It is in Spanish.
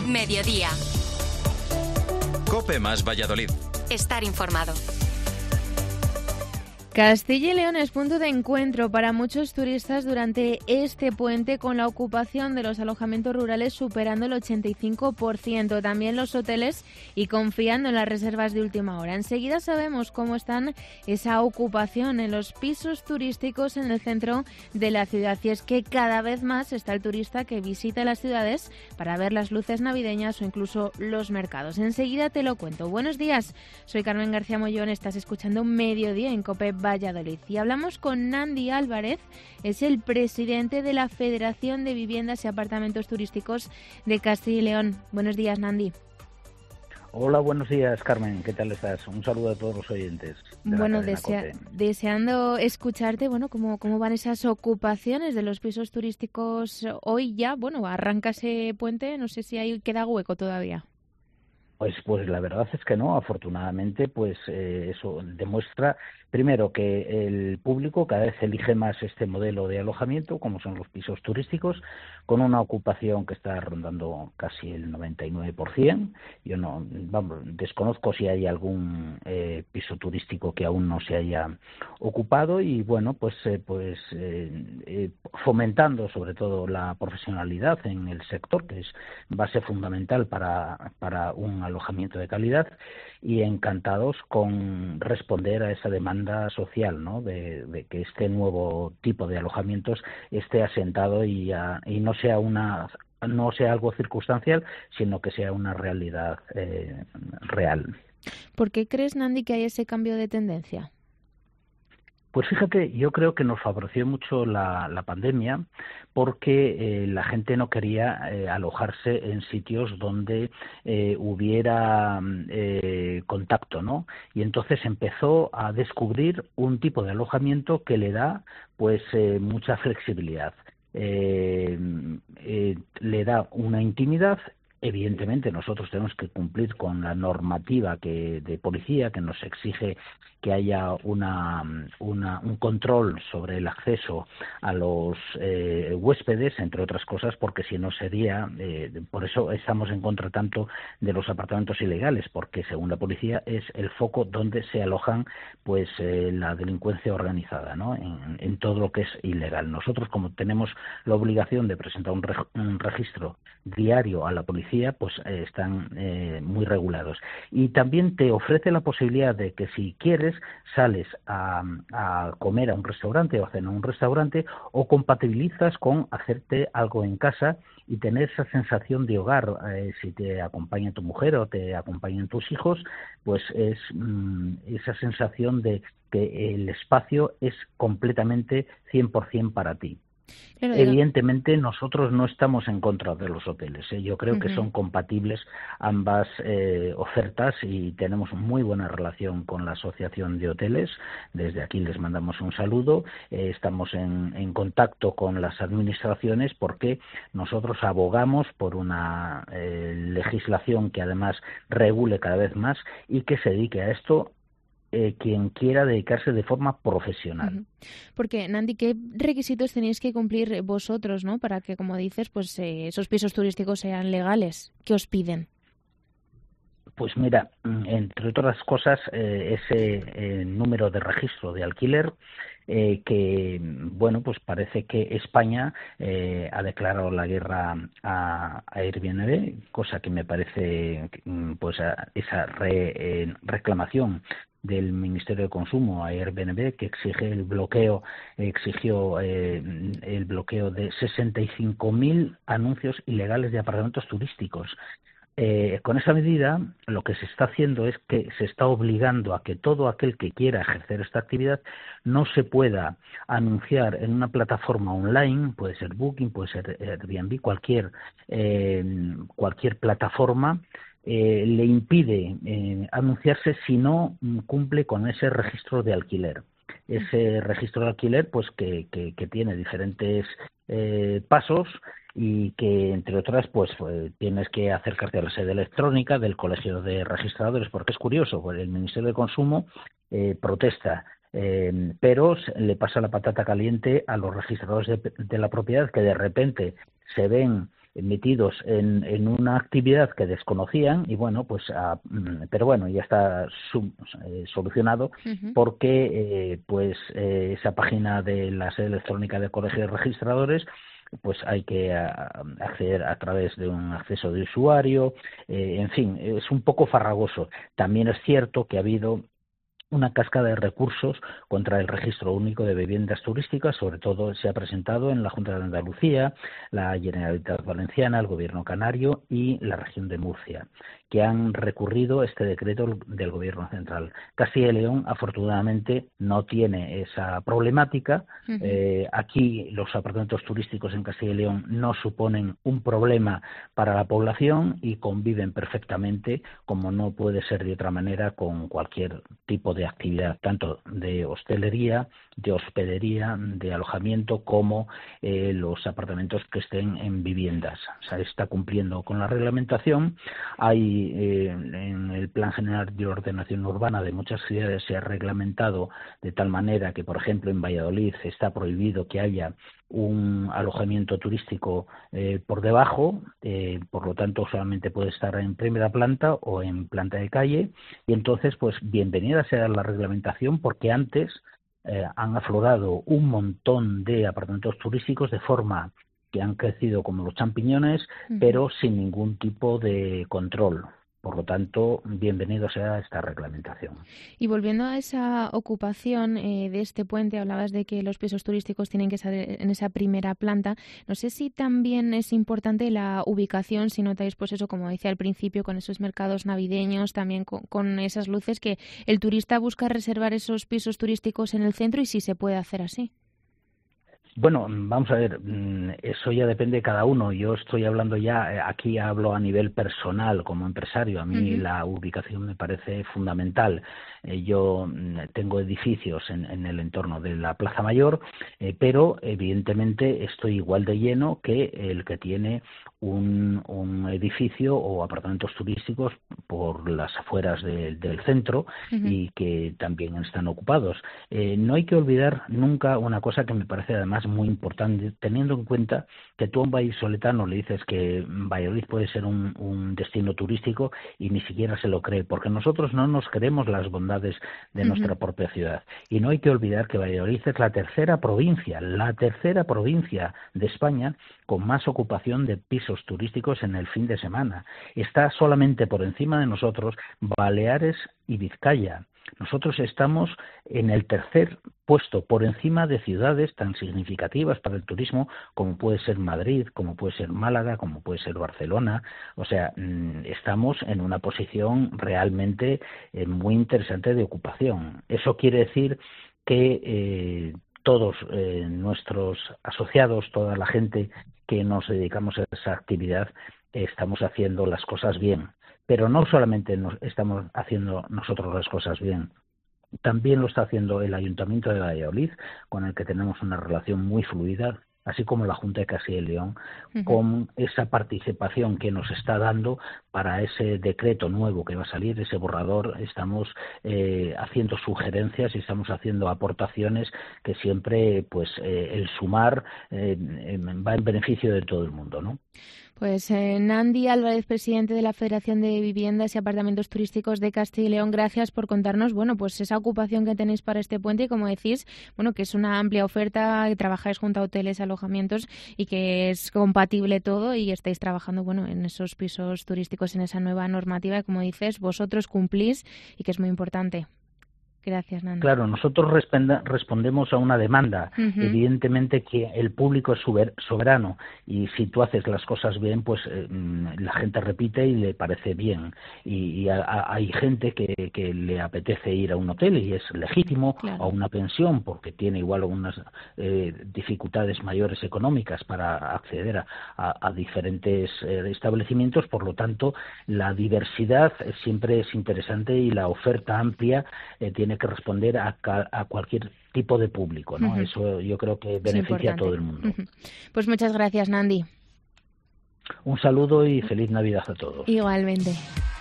Mediodía. COPE más Valladolid. Estar informado. Castilla y León es punto de encuentro para muchos turistas durante este puente, con la ocupación de los alojamientos rurales superando el 85%, también los hoteles, y confiando en las reservas de última hora. Enseguida sabemos cómo están esa ocupación en los pisos turísticos en el centro de la ciudad, y es que cada vez más está el turista que visita las ciudades para ver las luces navideñas o incluso los mercados. Enseguida te lo cuento. Buenos días, soy Carmen García Mollón, estás escuchando Mediodía en COPE Valladolid. Y hablamos con Nandi Álvarez, es el presidente de la Federación de Viviendas y Apartamentos Turísticos de Castilla y León. Buenos días, Nandi. Hola, buenos días, Carmen. ¿Qué tal estás? Un saludo a todos los oyentes. Bueno, deseando escucharte, cómo van esas ocupaciones de los pisos turísticos hoy ya. Arranca ese puente, no sé si ahí queda hueco todavía. Pues la verdad es que no, afortunadamente, eso demuestra, primero, que el público cada vez elige más este modelo de alojamiento, como son los pisos turísticos, con una ocupación que está rondando casi el 99%. Yo desconozco si hay algún piso turístico que aún no se haya ocupado, y fomentando sobre todo la profesionalidad en el sector, que es base fundamental para un alojamiento de calidad, y encantados con responder a esa demanda social, ¿no? de que este nuevo tipo de alojamientos esté asentado y no sea algo circunstancial, sino que sea una realidad real. ¿Por qué crees, Nandi, que hay ese cambio de tendencia? Pues fíjate, yo creo que nos favoreció mucho la pandemia, porque la gente no quería alojarse en sitios donde hubiera contacto, ¿no? Y entonces empezó a descubrir un tipo de alojamiento que le da mucha flexibilidad. Le da una intimidad. Evidentemente nosotros tenemos que cumplir con la normativa de policía, que nos exige que haya un control sobre el acceso a los huéspedes, entre otras cosas, porque si no sería, por eso estamos en contra tanto de los apartamentos ilegales, porque según la policía es el foco donde se alojan la delincuencia organizada, ¿no? En todo lo que es ilegal. Nosotros, como tenemos la obligación de presentar un registro diario a la policía, están muy regulados. Y también te ofrece la posibilidad de que, si quieres, sales a comer a un restaurante o a cenar a un restaurante, o compatibilizas con hacerte algo en casa y tener esa sensación de hogar. Si te acompaña tu mujer o te acompañan tus hijos, es esa sensación de que el espacio es completamente 100% para ti. Claro, evidentemente nosotros no estamos en contra de los hoteles, Yo creo que son compatibles ambas ofertas, y tenemos muy buena relación con la Asociación de Hoteles. Desde aquí les mandamos un saludo. Estamos en contacto con las administraciones, porque nosotros abogamos por una legislación que además regule cada vez más y que se dedique a esto quien quiera dedicarse de forma profesional. Porque, Nandi, ¿qué requisitos tenéis que cumplir vosotros, ¿no?, para que, como dices, esos pisos turísticos sean legales? ¿Qué os piden? Pues mira, entre otras cosas, ese número de registro de alquiler, que parece que España ha declarado la guerra a Airbnb, cosa que me parece esa reclamación del Ministerio de Consumo a Airbnb, que exigió el bloqueo de 65.000 anuncios ilegales de apartamentos turísticos. Con esa medida, lo que se está haciendo es que se está obligando a que todo aquel que quiera ejercer esta actividad no se pueda anunciar en una plataforma online, puede ser Booking, puede ser Airbnb, cualquier plataforma, le impide anunciarse si no cumple con ese registro de alquiler. Ese registro de alquiler, que tiene diferentes pasos, y que, entre otras, tienes que acercarte a la sede electrónica del Colegio de Registradores, porque es curioso, el Ministerio de Consumo protesta, pero le pasa la patata caliente a los registradores de la propiedad, que de repente se ven metidos en una actividad que desconocían y bueno, pues pero bueno, ya está solucionado porque esa página de la sede electrónica del Colegio de Registradores pues hay que acceder a través de un acceso de usuario, en fin, es un poco farragoso. También es cierto que ha habido una cascada de recursos contra el registro único de viviendas turísticas, sobre todo se ha presentado en la Junta de Andalucía, la Generalitat Valenciana, el Gobierno canario y la región de Murcia, que han recurrido este decreto del Gobierno central. Castilla y León, afortunadamente, no tiene esa problemática. Aquí los apartamentos turísticos en Castilla y León no suponen un problema para la población y conviven perfectamente, como no puede ser de otra manera, con cualquier tipo de actividad, tanto de hostelería, de hospedería, de alojamiento, como los apartamentos que estén en viviendas. O sea, está cumpliendo con la reglamentación. Hay en el Plan General de Ordenación Urbana de muchas ciudades se ha reglamentado de tal manera que, por ejemplo, en Valladolid está prohibido que haya un alojamiento turístico por debajo, por lo tanto solamente puede estar en primera planta o en planta de calle, y entonces pues bienvenida sea la reglamentación, porque antes han aflorado un montón de apartamentos turísticos de forma que han crecido como los champiñones, pero sin ningún tipo de control. Por lo tanto, bienvenido sea esta reglamentación. Y volviendo a esa ocupación de este puente, hablabas de que los pisos turísticos tienen que estar en esa primera planta. No sé si también es importante la ubicación, si notáis, pues eso, como decía al principio, con esos mercados navideños, también con esas luces, que el turista busca reservar esos pisos turísticos en el centro y si se puede hacer así. Bueno, vamos a ver, eso ya depende de cada uno. Yo estoy hablando ya, aquí hablo a nivel personal como empresario. A mí la ubicación me parece fundamental. Yo tengo edificios en el entorno de la Plaza Mayor, pero evidentemente estoy igual de lleno que el que tiene un edificio o apartamentos turísticos por las afueras del centro y que también están ocupados. No hay que olvidar nunca una cosa que me parece además muy importante, teniendo en cuenta que tú a un vallisoletano le dices que Valladolid puede ser un destino turístico y ni siquiera se lo cree, porque nosotros no nos creemos las bondades de nuestra propia ciudad. Y no hay que olvidar que Valladolid es la tercera provincia de España con más ocupación de pisos turísticos en el fin de semana. Está solamente por encima de nosotros Baleares y Vizcaya. Nosotros estamos en el tercer puesto, por encima de ciudades tan significativas para el turismo como puede ser Madrid, como puede ser Málaga, como puede ser Barcelona. O sea, estamos en una posición realmente muy interesante de ocupación. Eso quiere decir que todos nuestros asociados, toda la gente que nos dedicamos a esa actividad, estamos haciendo las cosas bien. Pero no solamente estamos haciendo nosotros las cosas bien, también lo está haciendo el Ayuntamiento de Valladolid, con el que tenemos una relación muy fluida, así como la Junta de Castilla y León, con esa participación que nos está dando para ese decreto nuevo que va a salir, ese borrador. Estamos haciendo sugerencias y estamos haciendo aportaciones que siempre, pues, el sumar va en beneficio de todo el mundo, ¿no? Pues Nandi Álvarez, presidente de la Federación de Viviendas y Apartamentos Turísticos de Castilla y León, gracias por contarnos, bueno, pues esa ocupación que tenéis para este puente y, como decís, bueno, que es una amplia oferta, que trabajáis junto a hoteles, alojamientos y que es compatible todo y estáis trabajando, bueno, en esos pisos turísticos, en esa nueva normativa, y, como dices, vosotros cumplís y que es muy importante. Gracias, Nandi. Claro, nosotros respondemos a una demanda. Evidentemente que el público es soberano y si tú haces las cosas bien, pues la gente repite y le parece bien. Y hay gente que le apetece ir a un hotel y es legítimo, claro, a una pensión porque tiene igual unas dificultades mayores económicas para acceder a diferentes establecimientos. Por lo tanto, la diversidad siempre es interesante y la oferta amplia tiene que responder a cualquier tipo de público, ¿no? Eso yo creo que beneficia a todo el mundo. Pues muchas gracias, Nandi. Un saludo y feliz Navidad a todos. Igualmente.